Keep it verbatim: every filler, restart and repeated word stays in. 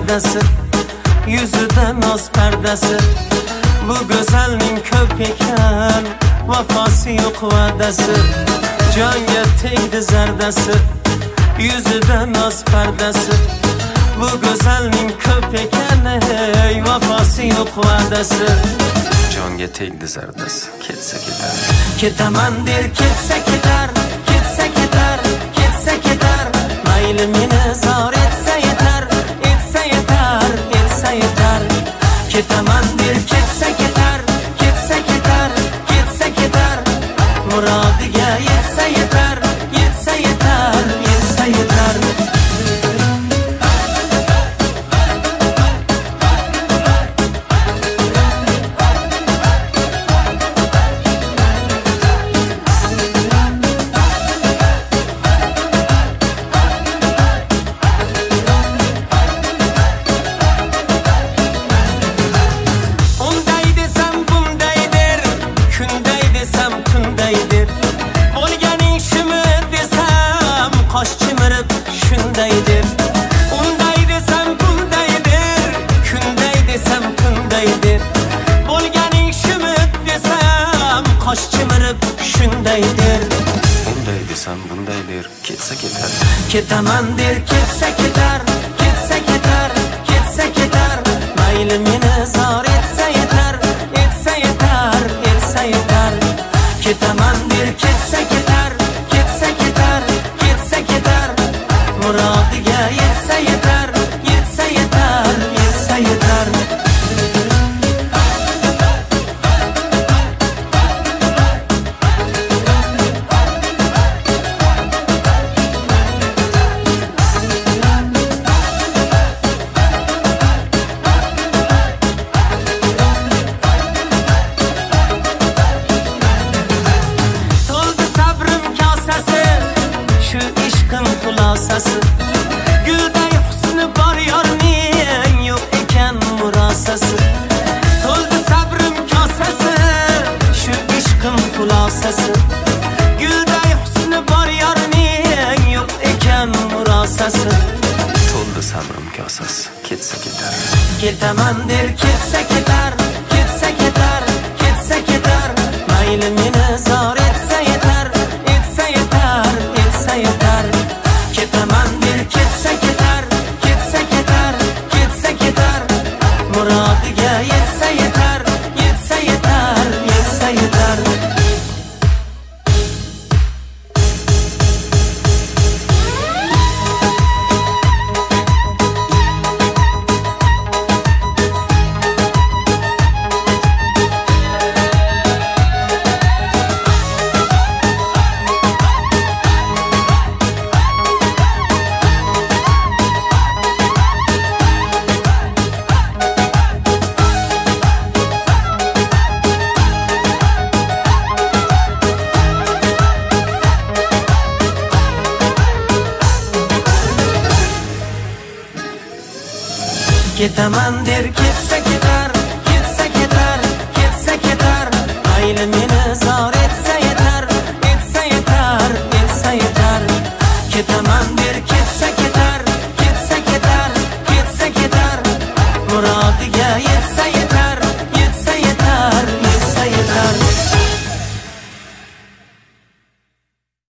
zardasi, yuzida noz pardasi. Bu go'zalning ko'p ekan, vafosi yo'q va'dasi. Jonga tegdi zardasi, yuzida noz pardasi. Bu go'zalning ko'p ekan, vafosi yo'q va'dasi. Jonga tegdi zardasi, ketsa ketar. Ketaman der ketsa ketar, ketsa ketar, ketsa ketar. Mayli meni zor etsa yetar, etsa yetar, etsa yetar. Ketaman der ketsa ketar, ketsa ketar, ketsa ketar. Murodiga yetsa yetar, yetsa yetar, yetsa yetar. Qosh chimirib shundaydir. Unday desam bundaydir, kunday desam kundaydir. Bo'lganing shimit desam qosh chimirib shundaydir. Unday desam bundaydir, ketsa ketar. Ketaman der ketsa ketar, ketsa ketar, ketsa ketar. Mayli meni zor etsa yetar, etsa yetar, etsa yetar. Ketaman der ketsa ketar, ketsa ketar, ketsa ketar. Murodiga yetsa yetar, yetsa yetar, yetsa yetar. To'ldi sabrim kosasi, shu ishqim xulosasi. Gulday husni bor yorning, yo'q ekan murosasi. To'ldi sabrim kosasi, shu ishqim xulosasi. Gulday husni bor yorning, yo'q ekan murosasi. To'ldi sabrim kosasi, ketsa ketar. Ketaman der ketsa ketar, ketsa ketar, ketsa ketar. Mayli meni zor etsa yetar, etsa yetar, etsa yetar. Ketaman der ketsa ketar, ketsa ketar, ketsa ketar. Murodiga yetsa yetar, yetsa yetar, yetsa yetar. Ketaman der ketsa